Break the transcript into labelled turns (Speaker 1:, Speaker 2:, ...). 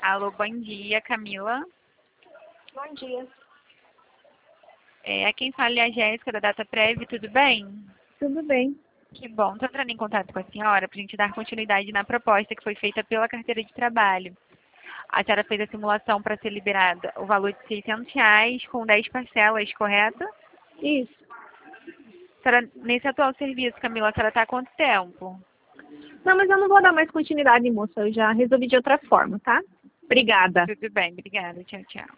Speaker 1: Alô, bom dia, Camila.
Speaker 2: Bom dia.
Speaker 1: Quem fala é a Jéssica, da DataPrev, tudo bem?
Speaker 2: Tudo bem?
Speaker 1: Que bom. Estou entrando em contato com a senhora para a gente dar continuidade na proposta que foi feita pela carteira de trabalho. A senhora fez a simulação para ser liberada o valor de R$ 600 com 10 parcelas, correto?
Speaker 2: Isso.
Speaker 1: Nesse atual serviço, Camila, a senhora está há quanto tempo?
Speaker 2: Não, mas eu não vou dar mais continuidade, moça. Eu já resolvi de outra forma, tá? Obrigada.
Speaker 1: Tudo bem, obrigada. Tchau, tchau.